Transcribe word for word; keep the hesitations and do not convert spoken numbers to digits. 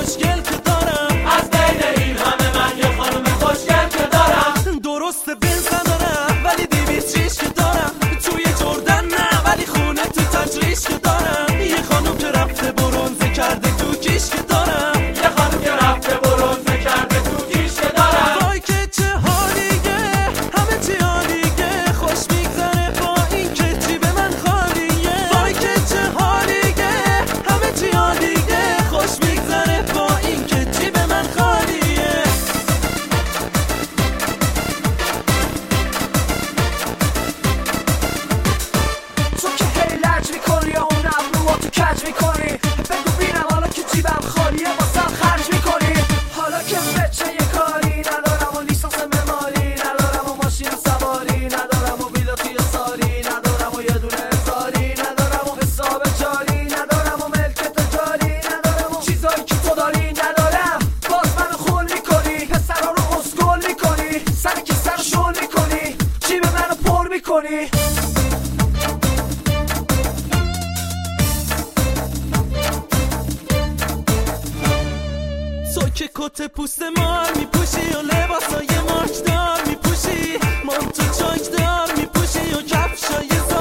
خوشگل که دارم، از بین این همه من یه خانم خوشگل که دارم. درسته بنز ندارم ولی دیویس ریش که دارم، توی جردن نه ولی خونه تو تجریش که دارم. یه خانم که رفته برونزه کرده تو کیش که دارم، یه خانم که رفته برونزه کرده تو کیش که دارم. وای که چه حالیه، همه چی عالیه، خوش میگذره با این که جیب من خالیه. وای که چه حالیه، همه چی عالیه، خوش میگذره با این که جیب من خالیه. تو که هی لج میکنی و اون ابروها تو کج میکنی، بگو بینم حالا که جیبم خالیه واسم خرج میکنی. حالا که بچه یه کاری ندارم و لیسانس معماری ندارم و ماشین سواری ندارم و ویلا توی ساری ندارم و یه دونه اظهاری ندارم و حساب جاری ندارم و ملک تجاری ندارم و چیزایی که تو داری ندارم، باز منو خول میکنی، پسرا رو اسکول میکنی، سر که سر شل میکنی، جیب منو پر میکنی. تو که کت پوست مار میپوشی و لباسای مارکدار میپوشی، مانتو چاکدار میپوشی و کفشای زار